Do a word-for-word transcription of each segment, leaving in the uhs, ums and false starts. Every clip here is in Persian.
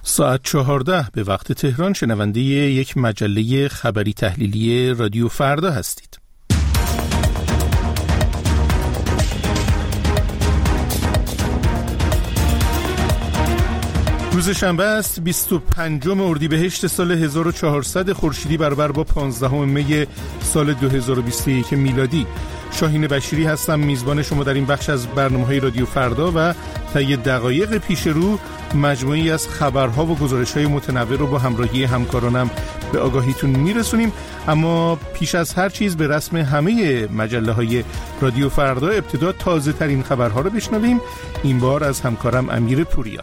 ساعت چهارده به وقت تهران شنونده یک مجله خبری تحلیلی رادیو فردا هستید. روز شنبه است، بیست و پنجم اردیبهشت سال هزار و چهارصد خورشیدی برابر با پانزدهم می سال دو هزار و بیست و یک میلادی. شاهین بشیری هستم، میزبان شما در این بخش از برنامه‌های رادیو فردا و طی دقایق پیش رو مجموعی از خبرها و گزارش‌های متنوع رو با همراهی همکارانم به آگاهیتون میرسونیم. اما پیش از هر چیز به رسم همه مجله‌های رادیو فردا ابتدا تازه‌ترین خبرها رو بشنویم، این بار از همکارم امیر پوریا.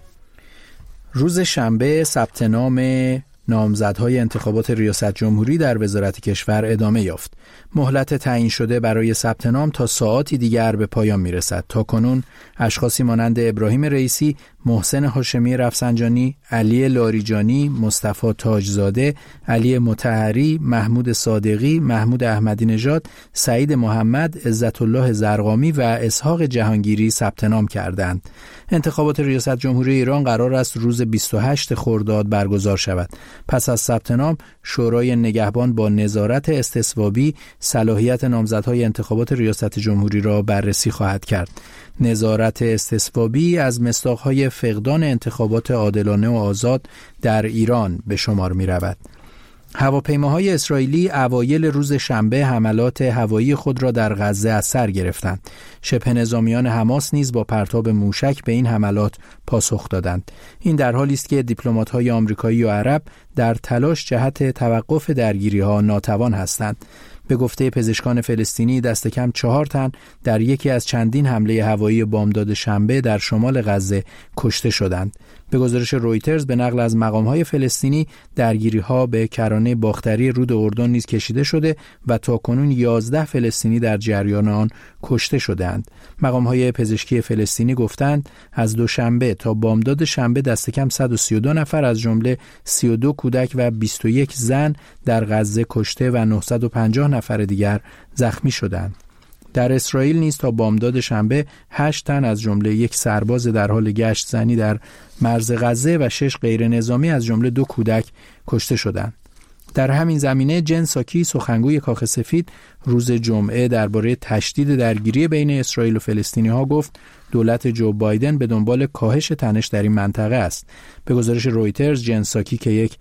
روز شنبه ثبت نام نامزدهای انتخابات ریاست جمهوری در وزارت کشور ادامه یافت. مهلت تعیین شده برای ثبت نام تا ساعاتی دیگر به پایان میرسد. تا کنون اشخاصی مانند ابراهیم رئیسی، محسن هاشمی رفسنجانی، علی لاریجانی، مصطفی تاجزاده، علی مطهری، محمود صادقی، محمود احمدی نژاد، سعید محمد، عزت الله زرقامی و اسحاق جهانگیری ثبت نام کردند. انتخابات ریاست جمهوری ایران قرار است روز بیست و هشتم خرداد برگزار شود. پس از ثبت نام، شورای نگهبان با نظارت استصوابی صلاحیت نامزدهای انتخابات ریاست جمهوری را بررسی خواهد کرد. نظارت استصوابی از مصداق‌های فقدان انتخابات عادلانه و آزاد در ایران به شمار می‌رود. هواپیماهای اسرائیلی اوایل روز شنبه حملات هوایی خود را در غزه از سر گرفتند. شبه نظامیان حماس نیز با پرتاب موشک به این حملات پاسخ دادند. این در حالی است که دیپلمات‌های آمریکایی و عرب در تلاش جهت توقف درگیری‌ها ناتوان هستند. به گفته پزشکان فلسطینی دست کم چهار تن در یکی از چندین حمله هوایی بامداد شنبه در شمال غزه کشته شدند. به گزارش رویترز به نقل از مقام‌های فلسطینی، درگیری‌ها به کرانه باختری رود اردن نیز کشیده شده و تاکنون یازده فلسطینی در جریان آن کشته شدند. مقام‌های پزشکی فلسطینی گفتند از دوشنبه تا بامداد شنبه دست کم صد و سی و دو نفر از جمله سی و دو کودک و بیست و یک زن در غزه کشته و نهصد و پنجاه نفر دیگر زخمی شدند. در اسرائیل نیز تا بامداد شنبه هشت تن از جمله یک سرباز در حال گشت زنی در مرز غزه و شش غیر نظامی از جمله دو کودک کشته شدند. در همین زمینه جن ساکی، سخنگوی کاخ سفید، روز جمعه درباره تشدید درگیری بین اسرائیل و فلسطینی ها گفت دولت جو بایدن به دنبال کاهش تنش در این منطقه است. به گزارش رویترز، جن ساکی که یک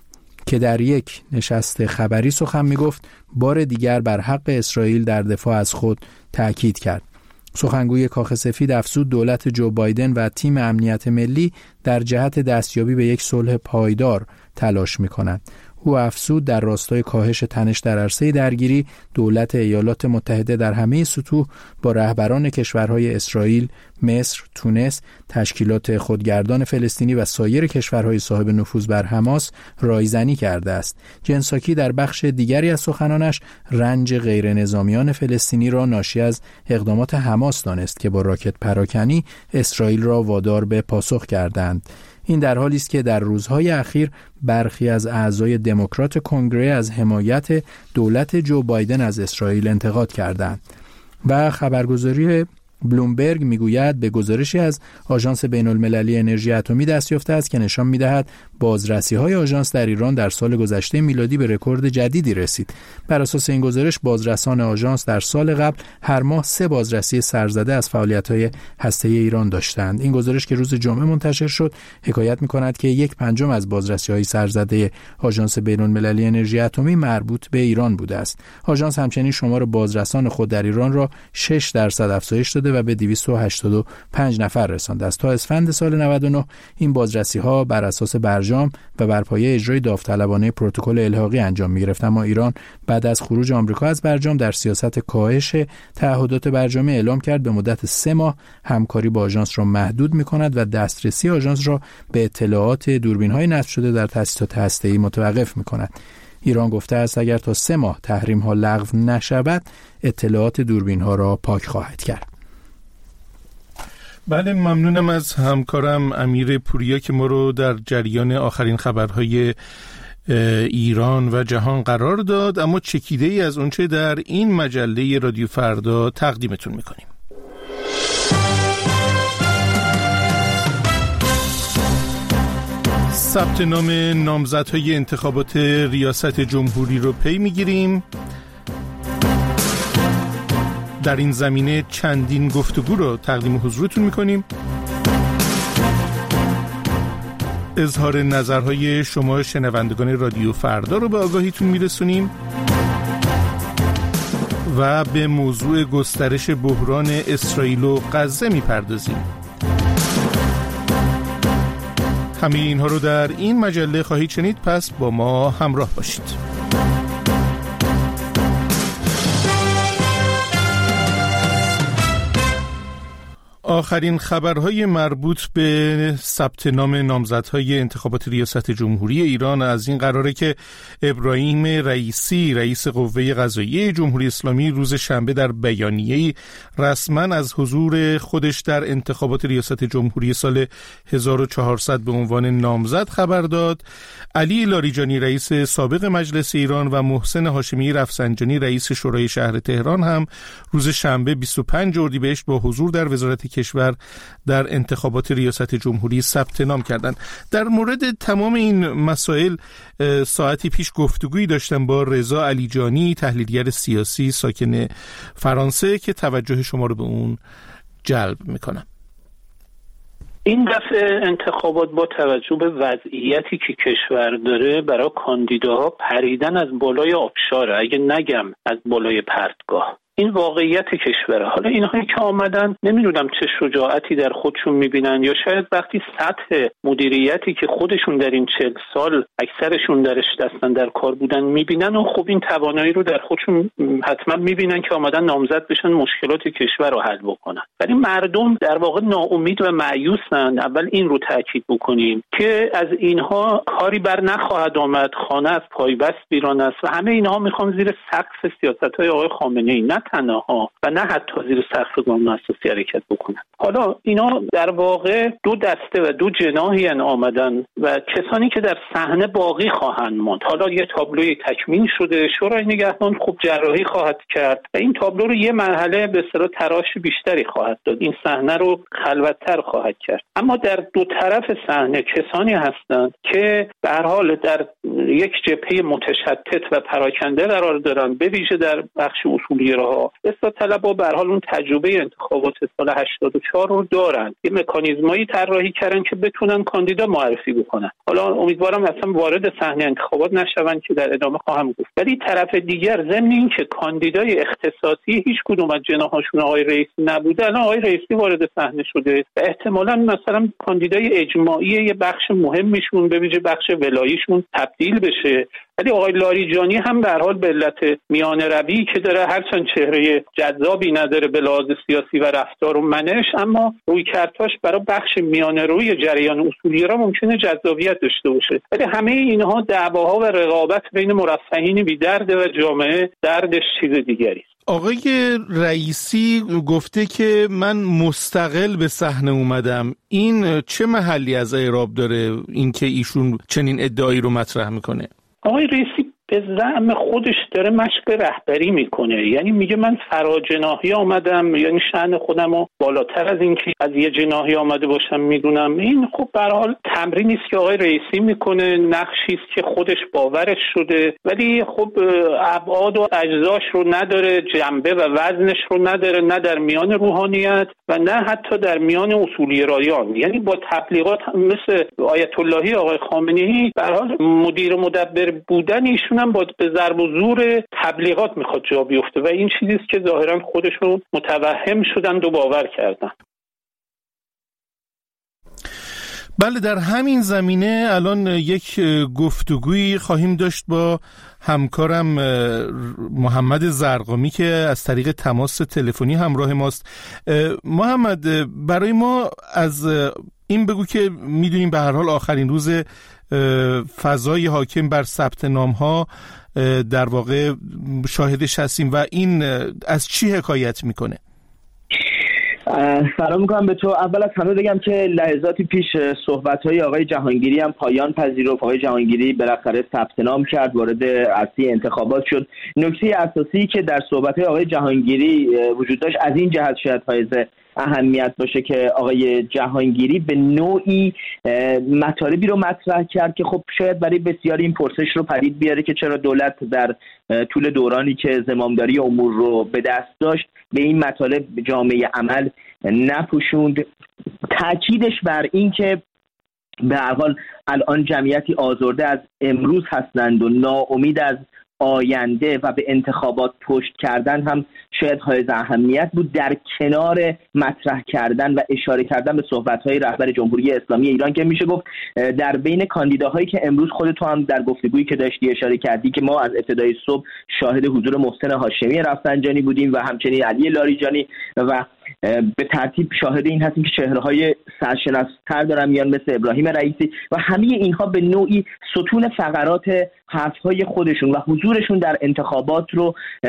که در یک نشست خبری سخن می گفت، بار دیگر بر حق اسرائیل در دفاع از خود تأکید کرد. سخنگوی کاخ سفید افزود دولت جو بایدن و تیم امنیت ملی در جهت دستیابی به یک صلح پایدار تلاش می کنند. او افزود در راستای کاهش تنش در عرصه درگیری، دولت ایالات متحده در همه سطوح با رهبران کشورهای اسرائیل، مصر، تونس، تشکیلات خودگردان فلسطینی و سایر کشورهای صاحب نفوذ بر حماس رایزنی کرده است. جن ساکی در بخش دیگری از سخنانش رنج غیر نظامیان فلسطینی را ناشی از اقدامات حماس دانست که با راکت پراکنی اسرائیل را وادار به پاسخ کردند. این در حالی است که در روزهای اخیر برخی از اعضای دموکرات کنگره از حمایت دولت جو بایدن از اسرائیل انتقاد کردند. و خبرگزاری بلومبرگ میگوید به گزارشی از آژانس بین المللی انرژی اتمی دست یافته است که نشان میدهد بازرسی‌های آژانس در ایران در سال گذشته میلادی به رکورد جدیدی رسید. بر اساس این گزارش بازرسان آژانس در سال قبل هر ماه سه بازرسی سرزده از فعالیت‌های هسته‌ای ایران داشتند. این گزارش که روز جمعه منتشر شد حکایت می‌کند که یک پنجم از بازرسی‌های سرزده آژانس بین المللی انرژی اتمی مربوط به ایران بوده است. آژانس همچنین شمار بازرسان خود در ایران را شش درصد افزایش داده و به دویست و هشتاد و پنج نفر رسانده است. تا اسفند سال نود و نه این بازرسی‌ها بر اساس برجام و بر پایه اجرای داوطلبانه پروتکل الحاقی انجام می‌گرفت، اما ایران بعد از خروج آمریکا از برجام در سیاست کاهش تعهدات برجامی اعلام کرد به مدت سه ماه همکاری با آژانس را محدود می‌کند و دسترسی آژانس را به اطلاعات دوربین‌های نصب شده در تأسیسات هسته‌ای متوقف می‌کند. ایران گفته است اگر تا سه ماه تحریم‌ها لغو نشود اطلاعات دوربین‌ها را پاک خواهد کرد. بله، ممنونم از همکارم امیر پوریا که ما رو در جریان آخرین خبرهای ایران و جهان قرار داد. اما چکیده ای از اونچه در این مجله رادیو فردا تقدیمتون میکنیم. ثبت نام نامزدهای انتخابات ریاست جمهوری رو پی میگیریم. در این زمینه چندین گفتگو رو تقدیم حضورتون میکنیم. اظهار نظرهای شما شنوندگان رادیو فردا رو به آگاهیتون میرسونیم و به موضوع گسترش بحران اسرائیل و غزه میپردازیم. همه اینها رو در این مجله خواهید شنید، پس با ما همراه باشید. آخرین خبرهای مربوط به ثبت نام نامزدهای انتخابات ریاست جمهوری ایران از این قراره که ابراهیم رئیسی رئیس قوه قضاییه جمهوری اسلامی روز شنبه در بیانیه‌ای رسما از حضور خودش در انتخابات ریاست جمهوری سال هزار و چهارصد به عنوان نامزد خبر داد. علی لاریجانی رئیس سابق مجلس ایران و محسن هاشمی رفسنجانی رئیس شورای شهر تهران هم روز شنبه بیست و پنج اردیبهشت با حضور در وزارت کشور در انتخابات ریاست جمهوری ثبت نام کردند. در مورد تمام این مسائل ساعتی پیش گفتگویی داشتم با رضا علیجانی، تحلیلگر سیاسی ساکن فرانسه، که توجه شما رو به اون جلب میکنم. این دفعه انتخابات با توجه به وضعیتی که کشور داره برای کاندیداها پریدن از بالای آبشاره، اگه نگم از بالای پرتگاه. این واقعیت کشوره. حالا اینهایی که آمدن نمیدونم چه شجاعتی در خودشون میبینن، یا شاید وقتی سطح مدیریتی که خودشون در این چهل سال اکثرشون درش دستن در کار بودن میبینن، و خب این توانایی رو در خودشون حتما میبینن که آمدن نامزد بشن مشکلات کشور رو حل بکنن. ولی مردم در واقع ناامید و مایوسن. اول این رو تاکید بکنیم که از اینها کاری بر نخواهد آمد، خانه از پایبست ویران است و همه اینها میخوان زیر سقف سیاست‌های آقای خامنه‌ای، نه تنها و نه حتی زیر سقف قانون اساسی حرکت بکنن. حالا اینا در واقع دو دسته و دو جناحی ان آمدن و کسانی که در صحنه باقی خواهند ماند. حالا یه تابلوی تکمیل شده، شورای نگهبان خوب جراحی خواهد کرد و این تابلو رو یه مرحله به اصطلاح تراش بیشتری خواهد داد، این صحنه رو خلوت‌تر خواهد کرد. اما در دو طرف صحنه کسانی هستند که به هر حال در یک جبهه متشتت و پراکنده قرار دارن، به ویژه در بخش اصولی‌گراها. اصلاح طلب‌ها به هر حال اون تجربه انتخابات سال هشتاد و چهار رو دارن، یه مکانیزمایی طراحی کردن که بتونن کاندیدا معرفی بکنن. حالا امیدوارم اصلا وارد صحنه انتخابات نشون که در ادامه خواهم گفت. ولی طرف دیگر ضمن این که کاندیدای اختصاصی هیچ کدوم از جناحاشون آقای رئیسی نبوده، الان آقای رئیسی وارد صحنه شده و احتمالاً مثلا کاندیدای اجماعی یه بخش مهمیشون به ویژه بخش ولاییشون تبدیل بشه. ولی آقای لاریجانی هم به هر حال به علت میانه روی که داره، هرچند چهره جذابی نداره به لحاظ سیاسی و رفتار و منش، اما رویکردش برای بخش میانه روی جریان اصولی‌گرا ممکنه جذابیت داشته باشه. ولی همه اینها دعواها و رقابت بین مرفهین بی درد و جامعه دردش چیز دیگری است. آقای رئیسی گفته که من مستقل به صحنه اومدم. این چه محلی از اعراب داره اینکه ایشون چنین ادعایی رو مطرح میکنه؟ آقای رئیسی به زعم خودش داره مشق رهبری میکنه، یعنی میگه من فراجناحی آمدم، یعنی شأن خودم رو بالاتر از این که از یه جناحی آمده باشم میدونم. این خب به هر حال تمرینی است که آقای رئیسی میکنه، نقشی است که خودش باورش شده، ولی خب ابعاد و اجزاش رو نداره، جنبه و وزنش رو نداره، نه در میان روحانیت و نه حتی در میان اصولی‌گرایان. یعنی با تبلیغات مثل آیت اللهی آقای خامنه‌ای به هر حال مدیر مدبر بودن ایشون هم با به ضرب و زور تبلیغات میخواد جا بیفته و این چیزی است که ظاهرا خودشون متوهم شدن و باور کردن. بله، در همین زمینه الان یک گفتگویی خواهیم داشت با همکارم محمد زرقامی که از طریق تماس تلفنی همراه ماست. محمد، برای ما از این بگو که میدونیم به هر حال آخرین روز فضای حاکم بر ثبت نام ها در واقع شاهدش هستیم و این از چی حکایت میکنه؟ سلام میکنم به تو. اول از همه بگم که لحظاتی پیش صحبت‌های آقای جهانگیری هم پایان پذیرفت. آقای جهانگیری بالاخره ثبت نام کرد، وارد عرصه انتخابات شد. نکته اساسی که در صحبت‌های آقای جهانگیری وجود داشت از این جهت شاید فایز اهمیت باشه که آقای جهانگیری به نوعی مطالبی رو مطرح کرد که خب شاید برای بسیاری این پرسش رو پدید بیاره که چرا دولت در طول دورانی که زمامداری امور رو به دست داشت به این مطالب جامعه عمل نپوشوند. تاکیدش بر این که به هر حال الان جمعیتی آزرده از امروز هستند و ناامید از آینده و به انتخابات پشت کردن هم شاید حائز اهمیت بود، در کنار مطرح کردن و اشاره کردن به صحبت‌های رهبر جمهوری اسلامی ایران که میشه گفت در بین کاندیداهایی که امروز خودت هم در گفتگویی که داشتی اشاره کردی که ما از ابتدای صبح شاهد حضور محسن هاشمی رفسنجانی بودیم و همچنین علی لاریجانی و به ترتیب شاهد این هستیم که چهره‌های سرشناس‌تر دارن میان مثل ابراهیم رئیسی و همه اینها به نوعی ستون فقرات حرف‌های خودشون و حضورشون در انتخابات رو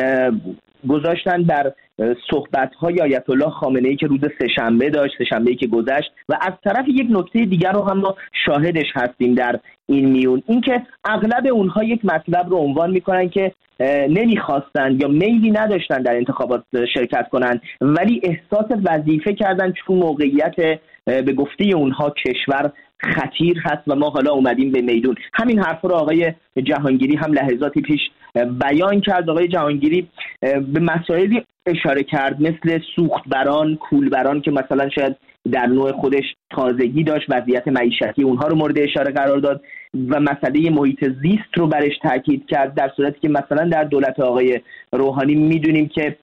گذاشتن در صحبت‌های آیت الله خامنه‌ای که روز سه‌شنبه داشت، سه‌شنبه‌ای که گذشت. و از طرف یک نکته دیگر رو هم ما شاهدش هستیم در این میون، اینکه اغلب اونها یک مطلب رو عنوان میکنن که نمیخواستند یا میلی نداشتن در انتخابات شرکت کنند، ولی احساس وظیفه کردن چون موقعیت به گفته اونها کشور خطیر هست و ما حالا اومدیم به میدون. همین حرف رو آقای جهانگیری هم لحظاتی پیش بیان کرد. آقای جهانگیری به مسائلی اشاره کرد مثل سوختبران، کولبران که مثلا شاید در نوع خودش تازگی داشت، وضعیت معیشتی اونها رو مورد اشاره قرار داد و مسئله محیط زیست رو برش تاکید کرد، در صورتی که مثلا در دولت آقای روحانی میدونیم که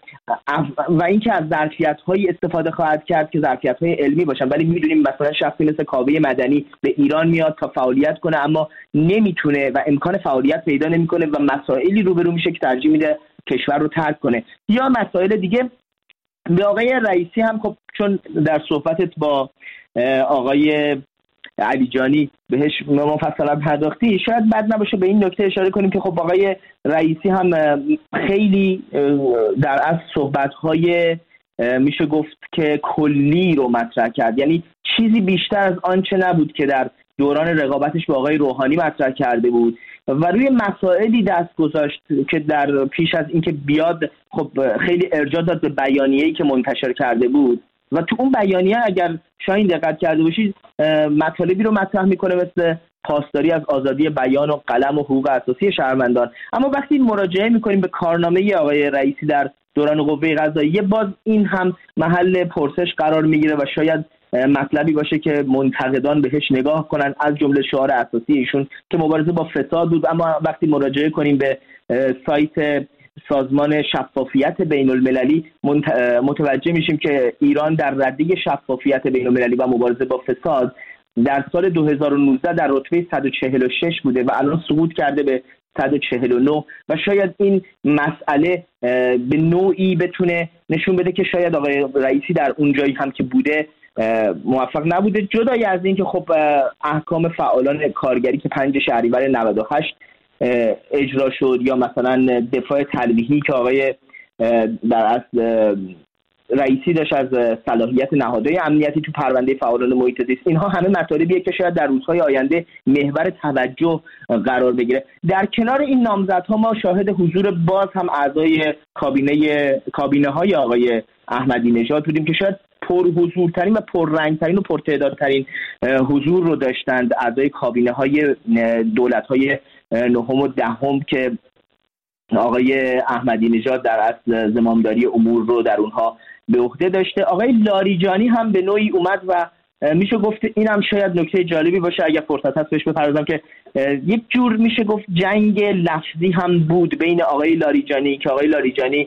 و اینکه از ظرفیت‌های استفاده خواهد کرد که ظرفیت‌های علمی باشن، ولی میدونیم مثلا شخصی مثل کاوه مدنی به ایران میاد تا فعالیت کنه اما نمیتونه و امکان فعالیت پیدا نمیکنه و مسائلی روبرو میشه که ترجیح میده کشور رو ترک کنه. یا مسائل دیگه به آقای رئیسی هم خب چون در صحبتت با آقای علی جانی بهش مفصلا پرداختی، شاید بد نباشه به این نکته اشاره کنیم که خب آقای رئیسی هم خیلی در اصل صحبت‌های میشه گفت که کلی رو مطرح کرد، یعنی چیزی بیشتر از آنچه نبود که در دوران رقابتش با آقای روحانی مطرح کرده بود و روی مسائلی دست گذاشت که در پیش از اینکه بیاد خب خیلی ارجاع داد به بیانیه‌ای که منتشر کرده بود و تو اون بیانیه اگر شاید دقت کرده باشید مطالبی رو مطرح میکنه مثل پاسداری از آزادی بیان و قلم و حقوق اساسی شهروندان، اما وقتی مراجعه میکنیم به کارنامه آقای رئیسی در دوران قوه قضاییه باز این هم محل پرسش قرار میگیره و شاید مطلبی باشه که منتقدان بهش نگاه کنن، از جمله شعار اساسی ایشون که مبارزه با فساد بود. اما وقتی مراجعه کنیم به سایت سازمان شفافیت بین المللی متوجه میشیم که ایران در رده شفافیت بین المللی و مبارزه با فساد در سال دو هزار و نوزده در رتبه صد و چهل و شش بوده و الان سقوط کرده به صد و چهل و نه و شاید این مسئله به نوعی بتونه نشون بده که شاید آقای رئیسی در اون جایی هم که بوده موفق نبوده، جدای از این که خب احکام فعالان کارگری که پنج شهریور نود و هشت اجرا شد یا مثلا دفاع تلویحی که آقای در اصل رئیسی داشت از صلاحیت نهادهای امنیتی تو پرونده فعالان محیط زیست، اینها همه مطالبیه که شاید در روزهای آینده محور توجه قرار بگیره. در کنار این نامزدها ما شاهد حضور باز هم اعضای کابینه کابینه های آقای احمدی نژاد بودیم که شاید پر حضورترین و پر رنگترین و پر تعدادترین حضور رو داشتند اعضای کابینه های دولت های نهم و دهم که آقای احمدی نژاد در اصل زمامداری امور رو در اونها به عهده داشته. آقای لاریجانی هم به نوعی اومد و میشه گفت اینم شاید نکته جالبی باشه اگر فرصت هست بهش بپردازم که یک جور میشه گفت جنگ لفظی هم بود بین آقای لاریجانی که آقای لاریجانی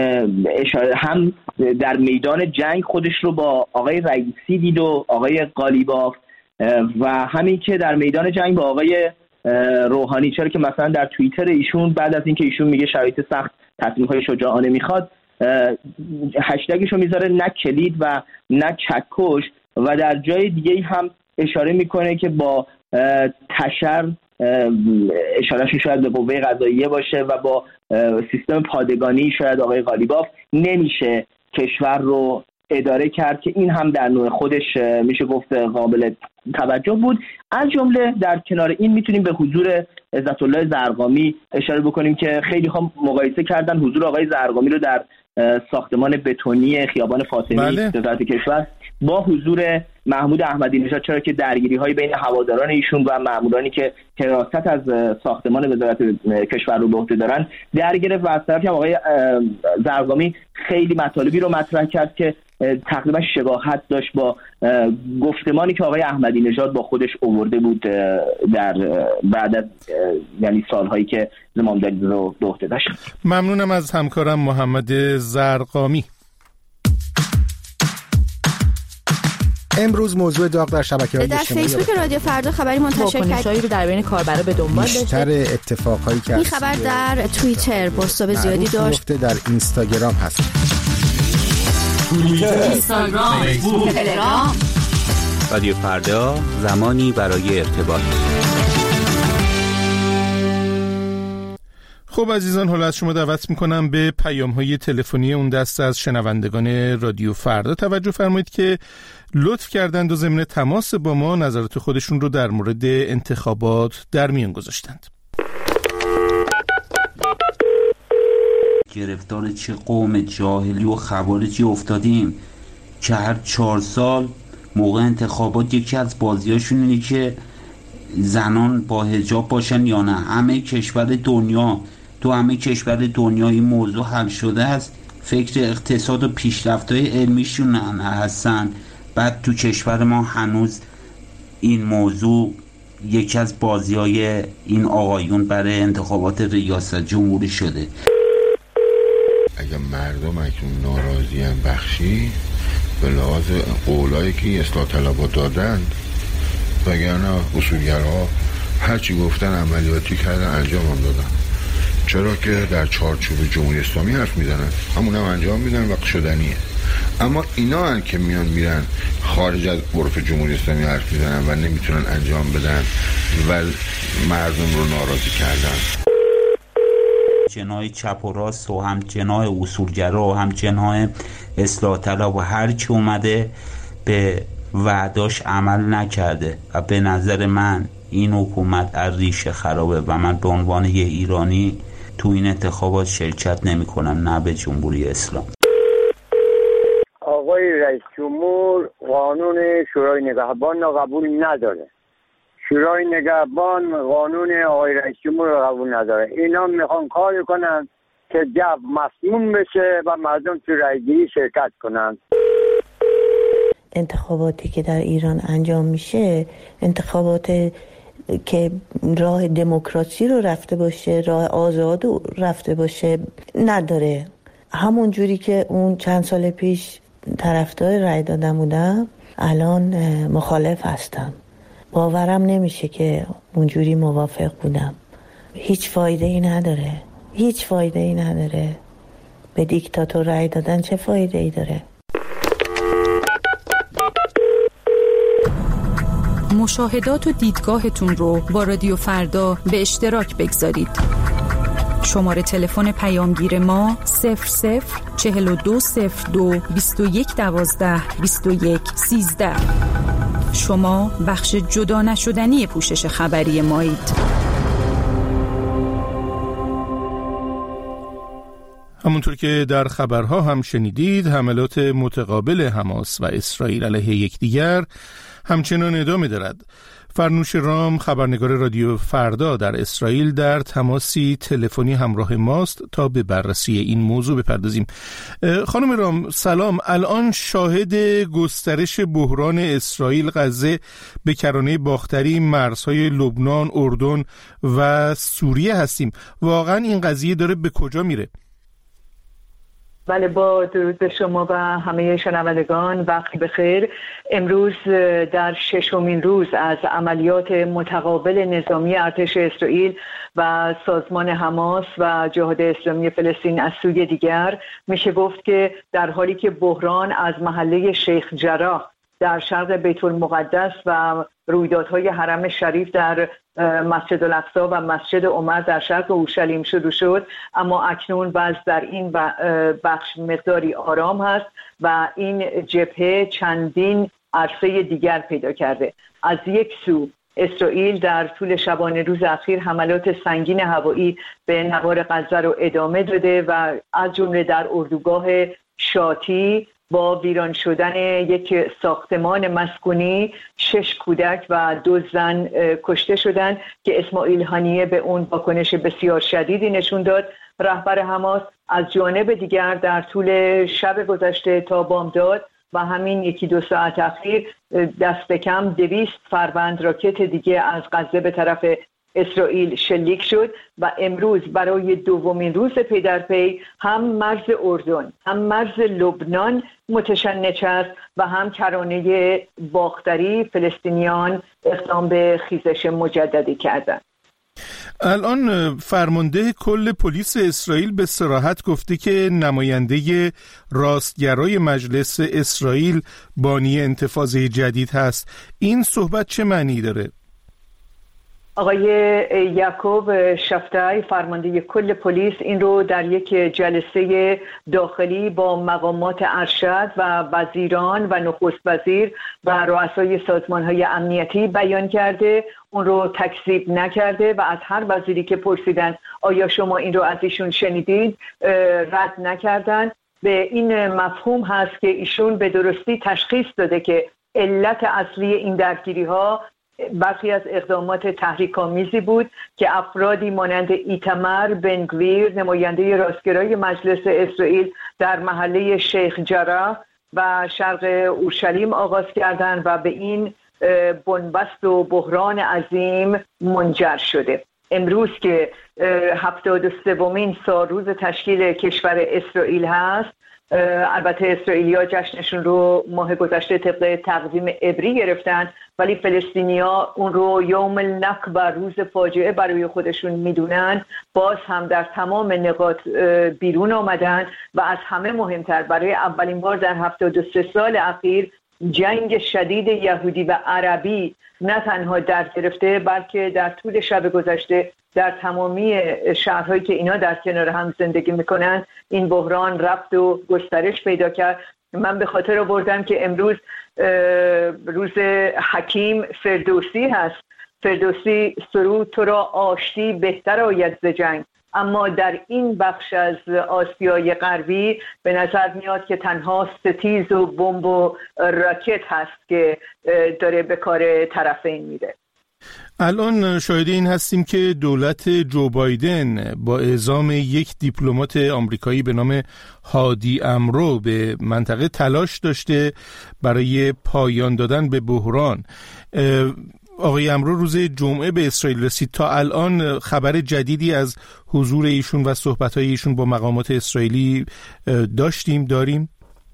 هم در میدان جنگ خودش رو با آقای رئیسی دید و آقای قالیباف و همین که در میدان جنگ با آقای روحانی، چرا که مثلا در توییتر ایشون بعد از اینکه ایشون میگه شرایط سخت تصمیم‌های شجاعانه میخواد هشتگش رو میذاره نه کلید و نه چکش و در جای دیگه هم اشاره میکنه که با تشر اشارهش شاید به قوه قضاییه باشه و با سیستم پادگانی شاید آقای قالیباف نمیشه کشور رو اداره کرد که این هم در نوع خودش میشه گفت قابل توجه بود. از جمله در کنار این میتونیم به حضور عزت الله زرقامی اشاره بکنیم که خیلی ها مقایسه کردن حضور آقای زرقامی رو در ساختمان بتونی خیابان فاطمی بله. وزارت کشور با حضور محمود احمدی نژاد، چرا که درگیری‌های بین هواداران ایشون و مامورانی که حراست از ساختمان وزارت کشور رو به عهده دارن در گرفت و از طرفی هم آقای زرقامی خیلی مطالبی رو مطرح کرد که تقریبا شباهت داشت با گفتمانی که آقای احمدی نژاد با خودش آورده بود در بعد از یعنی سالهایی که زمامداری رو به عهده داشت. ممنونم از همکارم محمد زرقامی. امروز موضوع داغ در شبکه‌های اجتماعی در فیسبوک رادیو فردا خبری منتشر کرد رو در بین کاربرا به دنبال داشته. بیشتر اتفاقایی که این خبر در توییتر بازتاب زیادی داشت. در اینستاگرام هست. توییتر، اینستاگرام، فیسبوک، تلگرام. رادیو فردا، زمانی برای ارتباط. خب عزیزان، حالا از شما دعوت میکنم به پیام‌های تلفنی اون دسته از شنوندگان رادیو فردا توجه فرمایید که لطف کردند و ضمن تماس با ما نظرات خودشون رو در مورد انتخابات در میان گذاشتند. گرفتار چه قوم جاهلی و خوارجی افتادیم که هر چهار سال موقع انتخابات یکی از بازیاشون اینه که زنان با حجاب باشن یا نه. همه کشور دنیا تو همه کشور دنیا این موضوع حل شده است، فکر اقتصاد و پیشرفت‌های علمیشون هستن. بعد تو کشور ما هنوز این موضوع یکی از بازی‌های این آقایون برای انتخابات ریاست جمهوری شده. اگر مردم اکنون ناراضی هم بخشی به لحاظ قولایی که اصلاح طلبها دادن، وگرنه اصولگرها هرچی گفتن عملیاتی کردن، انجام هم دادن. چرا که در چارچوب جمهوری اسلامی حرف میزنن، همون هم انجام میدن و شدنیه. اما اینا هن که میان میرن خارج از عرف جمهوری اسلامی حرف میزنن و نمیتونن انجام بدن و مردم رو ناراضی کردن. جناح چپ و راست و هم جناح اصولگرا و هم جناح اصلاح طلب و هر کی اومده به وعداش عمل نکرده و به نظر من این حکومت از ریشه خرابه و من به عنوان یه ایرانی تو این انتخابات شرکت نمی کنم، نه به جمهوری اسلام. آقای رئیس جمهور قانون شورای نگهبان را قبول نداره. شورای نگهبان قانون آقای رئیس جمهور را قبول نداره. اینا میخوان کار کنن که جو مسموم بشه و مردم تو رایگیری شرکت کنن. انتخاباتی که در ایران انجام میشه انتخابات که راه دموکراسی رو رفته باشه، راه آزاد رو رفته باشه نداره. همون جوری که اون چند سال پیش طرفدار رای دادن بودم الان مخالف هستم. باورم نمیشه که اونجوری موافق بودم. هیچ فایده ای نداره، هیچ فایده ای نداره. به دیکتاتور رای دادن چه فایده ای داره؟ مشاهدات و دیدگاهتون رو با رادیو فردا به اشتراک بگذارید. شماره تلفن پیامگیر ما صفر صفر چهل و دو صفر دو بیست و یک دوازده بیست و یک سیزده. شما بخش جدا نشدنی پوشش خبری مایید. همونطور که در خبرها هم شنیدید، حملات متقابل حماس و اسرائیل علیه یکدیگر همچنان ادامه دارد. فرنوش رام، خبرنگار رادیو فردا در اسرائیل، در تماسی تلفنی همراه ماست تا به بررسی این موضوع بپردازیم. خانم رام سلام. الان شاهد گسترش بحران اسرائیل غزه به کرانه باختری، مرزهای لبنان، اردن و سوریه هستیم. واقعا این قضیه داره به کجا میره؟ بله، با درود به شما و همه شنوندگان، وقت بخیر. امروز در ششمین روز از عملیات متقابل نظامی ارتش اسرائیل و سازمان حماس و جهاد اسلامی فلسطین از سوی دیگر، میشه گفت که در حالی که بحران از محله شیخ جراح در شرق بیت المقدس و رویدادهای حرم شریف در مسجد الاقصی و مسجد عمر در شرق اورشلیم شروع شد، اما اکنون وضع در این بخش مقداری آرام هست و این جبهه چندین عرصه دیگر پیدا کرده. از یک سو اسرائیل در طول شبانه روز اخیر حملات سنگین هوایی به نوار غزه رو ادامه داده و از جمله در اردوگاه شاتی با ویران شدن یک ساختمان مسکونی شش کودک و دو زن کشته شدند که اسماعیل هانیه به اون واکنش بسیار شدیدی نشون داد. رهبر حماس از جانب دیگر در طول شب گذشته تا بامداد و همین یکی دو ساعت اخیر دست کم دویست فروند راکت دیگه از غزه به طرف اسرائیل شلیک شد و امروز برای دومین روز پی در پی هم مرز اردن هم مرز لبنان متشنج است و هم کرانه باختری فلسطینیان اقدام به خیزش مجددی کردند. الان فرمانده کل پلیس اسرائیل به صراحت گفته که نماینده راستگرای مجلس اسرائیل بانی انتفاضه جدید هست. این صحبت چه معنی داره؟ آقای یعقوب شفتای فرمانده کل پلیس این رو در یک جلسه داخلی با مقامات ارشد و وزیران و نخست وزیر و رؤسای سازمان‌های امنیتی بیان کرده. اون رو تکذیب نکرده و از هر وزیری که پرسیدن آیا شما این رو از ایشون شنیدید رد نکردن. به این مفهوم هست که ایشون به درستی تشخیص داده که علت اصلی این درگیری‌ها برخی از اقدامات تحریک‌آمیزی بود که افرادی مانند ایتمر بن گویر نماینده راستگرای مجلس اسرائیل در محله شیخ جراح و شرق اورشلیم آغاز کردند و به این بنبست و بحران عظیم منجر شده. امروز که هفتاد و سومین سالروز تشکیل کشور اسرائیل هست، البته اسرائیلی‌ها جشنشون رو ماه گذشته طبق تقویم عبری گرفتن، ولی فلسطینی‌ها اون رو یوم النکبه روز فاجعه برای خودشون میدونن. باز هم در تمام نقاط بیرون آمدن و از همه مهمتر برای اولین بار در هفتاد و سه سال اخیر جنگ شدید یهودی و عربی نه تنها در گرفته بلکه در طول شب گذشته در تمامی شهرهایی که اینا در کنار هم زندگی میکنن این بحران رفت و گسترش پیدا کرد. من به خاطر آوردم که امروز روز حکیم فردوسی هست. فردوسی سرود تو را آشتی بهتر آید ز جنگ، اما در این بخش از آسیای غربی به نظر میاد که تنها ستیز و بمب و راکت هست که داره به کار طرفین میره. الان شاهد این هستیم که دولت جو بایدن با اعزام یک دیپلمات آمریکایی به نام هادی امرو به منطقه تلاش داشته برای پایان دادن به بحران. آقای امرو روز جمعه به اسرائیل رسید. تا الان خبر جدیدی از حضور ایشون و صحبت‌های ایشون با مقامات اسرائیلی داشتیم داریم؟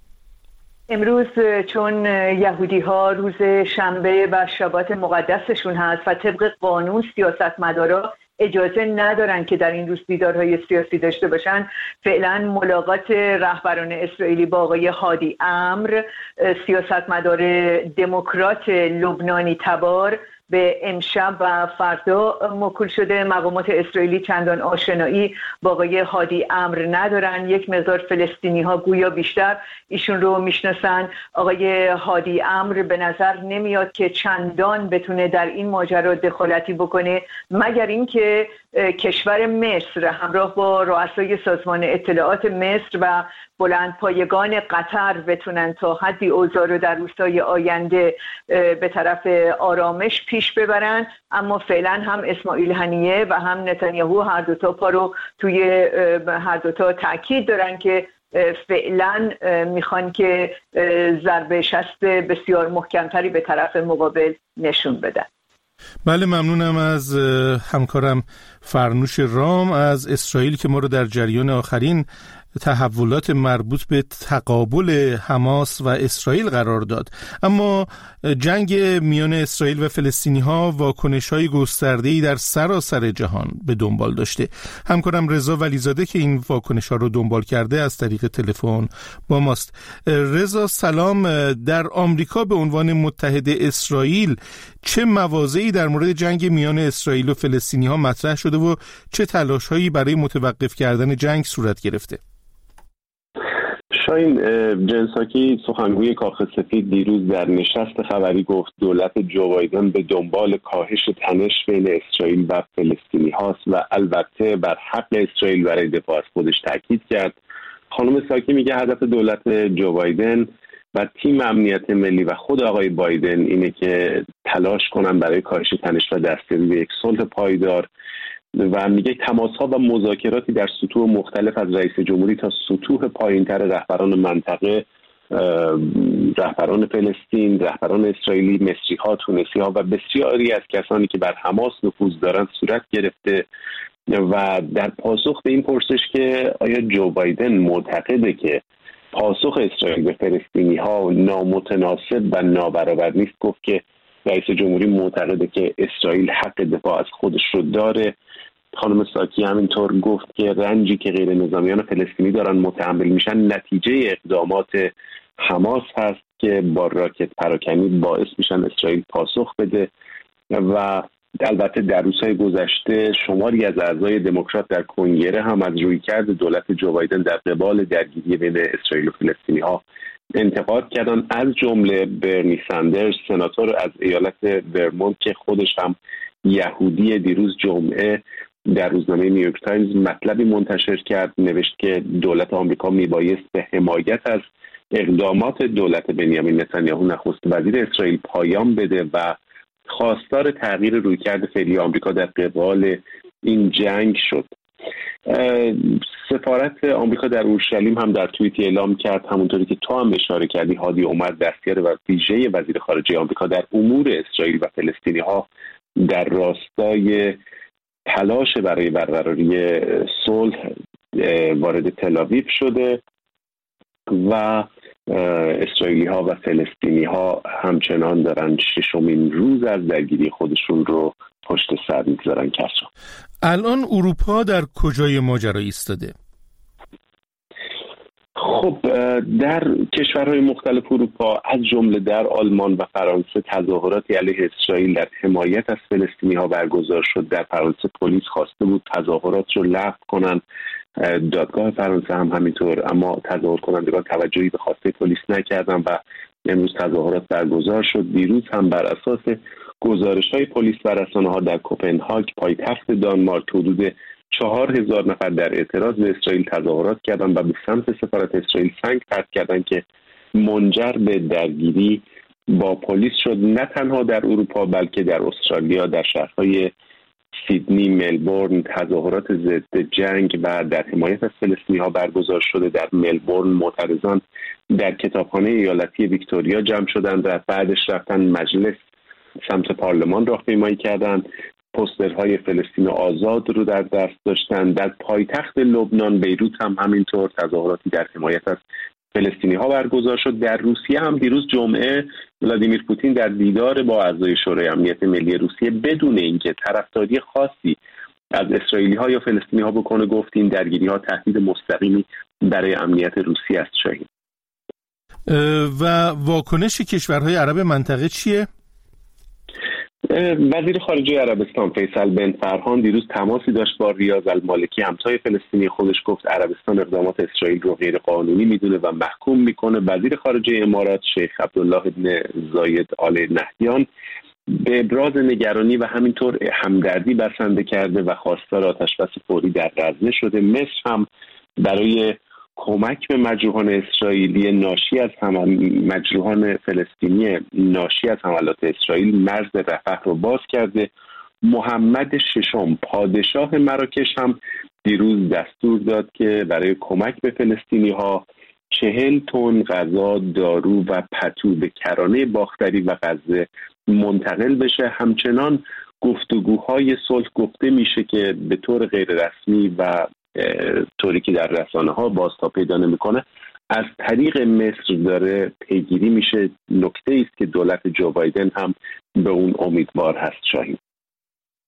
امروز چون یهودی ها روز شنبه و شبات مقدسشون هست و طبق قانون سیاستمدارا اجازه ندارن که در این روز دیدارهای سیاسی داشته باشن، فعلا ملاقات رهبران اسرائیلی با آقای هادی امر سیاستمدار دموکرات لبنانی تبار به امشب و فردا موکول شده. مقامات اسرائیلی چندان آشنایی با آقای هادی امر ندارن. یک مقدار فلسطینی ها گویا بیشتر ایشون رو میشناسن. آقای هادی امر به نظر نمیاد که چندان بتونه در این ماجرا دخالتی بکنه، مگر اینکه کشور مصر همراه با رؤسای سازمان اطلاعات مصر و بلندپایگان قطر بتونن تا حدی اوضاع رو در روزهای آینده به طرف آرامش پیش ببرن. اما فعلا هم اسماعیل هنیه و هم نتانیاهو هر دوتا پا رو توی هر دوتا تأکید دارن که فعلا میخوان که ضربه شست بسیار محکمتری به طرف مقابل نشون بدن. بله، ممنونم از همکارم فرنوش رام از اسرائیل که ما رو در جریان آخرین تحولات مربوط به تقابل حماس و اسرائیل قرار داد. اما جنگ میان اسرائیل و فلسطینی ها واکنش‌های گسترده‌ای در سراسر جهان به دنبال داشته. همکارم رضا ولیزاده که این واکنش‌ها رو دنبال کرده از طریق تلفن با ماست. رضا سلام. در آمریکا به عنوان متحد اسرائیل چه مواضعی در مورد جنگ میان اسرائیل و فلسطینی ها مطرح شده و چه تلاش‌هایی برای متوقف کردن جنگ صورت گرفته؟ شاین جنساکی سخنگوی کاخ سفید دیروز در نشست خبری گفت دولت جو بایدن به دنبال کاهش تنش بین اسرائیل و فلسطینی هاست و البته بر حق اسرائیل برای دفاع از خودش تاکید کرد. خانم ساکی میگه هدف دولت جو بایدن و تیم امنیت ملی و خود آقای بایدن اینه که تلاش کنن برای کاهش تنش و دستیابی به یک صلح پایدار و میگه تماس‌ها و مذاکراتی در سطوح مختلف از رئیس جمهوری تا سطوح پایین‌تر رهبران منطقه، رهبران فلسطین، رهبران اسرائیلی، مصری‌ها، تونسی‌ها و بسیاری از کسانی که بر حماس نفوذ دارند صورت گرفته. و در پاسخ به این پرسش که آیا جو بایدن معتقده که پاسخ اسرائیل به فلسطینی‌ها نامتناسب و نابرابر نیست، گفت که رئیس جمهوری معتقده که اسرائیل حق دفاع از خودش رو داره. خانم ساکی همینطور گفت که رنجی که غیر نظامیان فلسطینی دارن متحمل میشن نتیجه اقدامات حماس هست که با راکت پراکنی باعث میشن اسرائیل پاسخ بده. و البته در روزهای گذشته شماری از اعضای دموکرات در کنگره هم از رویکرد دولت جو بایدن در قبال درگیری بین اسرائیل و فلسطینی ها انتقاد کردن، از جمله برنی ساندرز سناتور از ایالت ورمونت که خودش هم یهودی. دیروز جمعه در روزنامه نیویورک تایمز مطلبی منتشر کرد، نوشت که دولت آمریکا میبایست به حمایت از اقدامات دولت بنیامین نتانیاهو نخست وزیر اسرائیل پایان بده و خواستار تغییر رویکرد فعلی آمریکا در قبال این جنگ شد. سفارت آمریکا در اورشلیم هم در توییتی اعلام کرد، همونطوری که تو هم اشاره کردی، هادی عمر دستیار و ویژه وزیر خارجه آمریکا در امور اسرائیل و فلسطینی ها در راستای تلاش برای برقراری صلح وارد تل‌آویو شده و اسرائیلی ها و فلسطینی ها همچنان دارن ششمین روز از درگیری خودشون رو پشت سر میگذارن. کسا الان اروپا در کجای ماجرا ایستاده؟ خب در کشورهای مختلف اروپا از جمله در آلمان و فرانسه تظاهراتی علیه اسرائیل در حمایت از فلسطینی ها برگزار شد. در فرانسه پلیس خواسته بود تظاهرات رو لغو کنن، دادگاه فرانسه هم همینطور، اما تظاهر کنندگان توجهی به خواسته پلیس نکردن و امروز تظاهرات برگزار شد. دیروز هم بر اساس گزارش‌های پلیس و رسانه‌ها در کوپنهاگ پایتخت دانمارک حدود چهار هزار نفر در اعتراض به اسرائیل تظاهرات کردند و به سمت سفارت اسرائیل سنگ پرت کردند که منجر به درگیری با پلیس شد. نه تنها در اروپا بلکه در استرالیا در شهرهای سیدنی، ملبورن تظاهرات ضد جنگ و در حمایت از فلسطینی‌ها برگزار شده. در ملبورن معترضان در کتابخانه ایالتی ویکتوریا جمع شدند و بعدش رفتن مجلس سمت پارلمان راهپیمایی کردند. پوسترهای فلسطین آزاد رو در دست داشتند. در پایتخت لبنان بیروت هم همینطور تظاهراتی در حمایت از فلسطینی ها برگزار شد. در روسیه هم دیروز جمعه ولادیمیر پوتین در دیدار با اعضای شورای امنیت ملی روسیه بدون اینکه طرفداری خاصی از اسرائیلی ها یا فلسطینی ها بکنه گفت این درگیری ها تهدید مستقیمی برای امنیت روسیه است. شاهین و واکنش کشورهای عرب منطقه چیه؟ وزیر خارجه عربستان فیصل بن فرهان دیروز تماسی داشت با ریاض المالکی همسایه فلسطینی خودش. گفت عربستان اقدامات اسرائیل رو غیر قانونی میدونه و محکوم میکنه. وزیر خارجه امارات شیخ عبدالله بن زاید آل نهیان به ابراز نگرانی و همینطور همدردی بسنده کرده و خواستار آتشبس فوری در غزه شده. مصر هم برای کمک به مجروحان اسرائیلی ناشی از هم مجروحان فلسطینی ناشی از حملات اسرائیل مرز رفح رو باز کرده. محمد ششم پادشاه مراکش هم دیروز دستور داد که برای کمک به فلسطینی ها چهل تن غذا، دارو و پتو به کرانه باختری و غزه منتقل بشه. همچنان گفتگوهای صلح گفته میشه که به طور غیر رسمی و طوری که در رسانه ها بازتاب پیدا نمیکنه از طریق مصر داره پیگیری میشه. نکته است که دولت جو بایدن هم به اون امیدوار هست. شاهین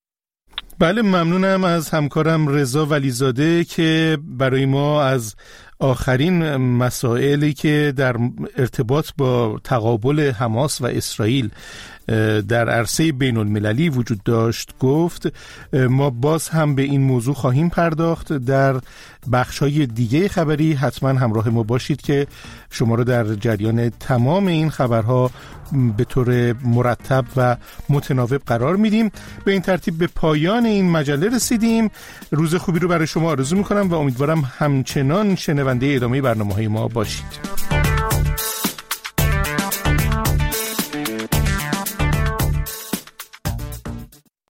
بله، ممنونم از همکارم رضا ولیزاده که برای ما از آخرین مسائلی که در ارتباط با تقابل حماس و اسرائیل در عرصه بین المللی وجود داشت گفت. ما باز هم به این موضوع خواهیم پرداخت در بخش‌های دیگه خبری. حتما همراه ما باشید که شما رو در جریان تمام این خبرها به طور مرتب و متناوب قرار میدیم. به این ترتیب به پایان این مجله رسیدیم. روز خوبی رو برای شما آرزو میکنم و امیدوارم همچنان شنونده ادامه برنامه‌های ما باشید.